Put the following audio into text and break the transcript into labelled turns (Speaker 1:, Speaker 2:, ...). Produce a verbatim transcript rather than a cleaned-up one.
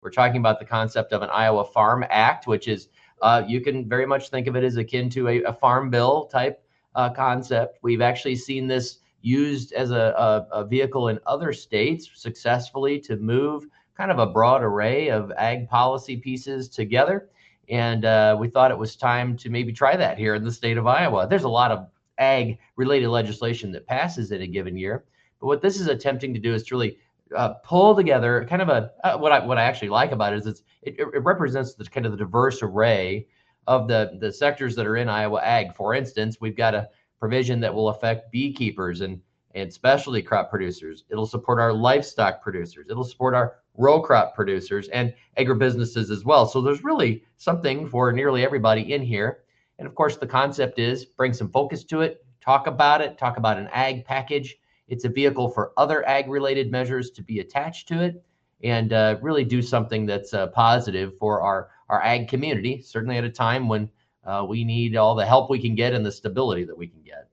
Speaker 1: We're talking about the concept of an Iowa Farm Act, which is, uh, you can very much think of it as akin to a, a farm bill type uh, concept. We've actually seen this used as a, a, a vehicle in other states successfully to move kind of a broad array of ag policy pieces together. And uh, we thought it was time to maybe try that here in the state of Iowa. There's a lot of ag related legislation that passes in a given year. But what this is attempting to do is to really uh, pull together kind of a, uh, what I what I actually like about it is it's, it, it represents the kind of the diverse array of the, the sectors that are in Iowa ag. For instance, we've got a provision that will affect beekeepers and, and specialty crop producers. It'll support our livestock producers. It'll support our row crop producers and agribusinesses as well. So there's really something for nearly everybody in here. And of course, the concept is bring some focus to it, talk about it, talk about an ag package. It's a vehicle for other ag-related measures to be attached to it, and uh, really do something that's uh, positive for our, our ag community, certainly at a time when uh, we need all the help we can get and the stability that we can get.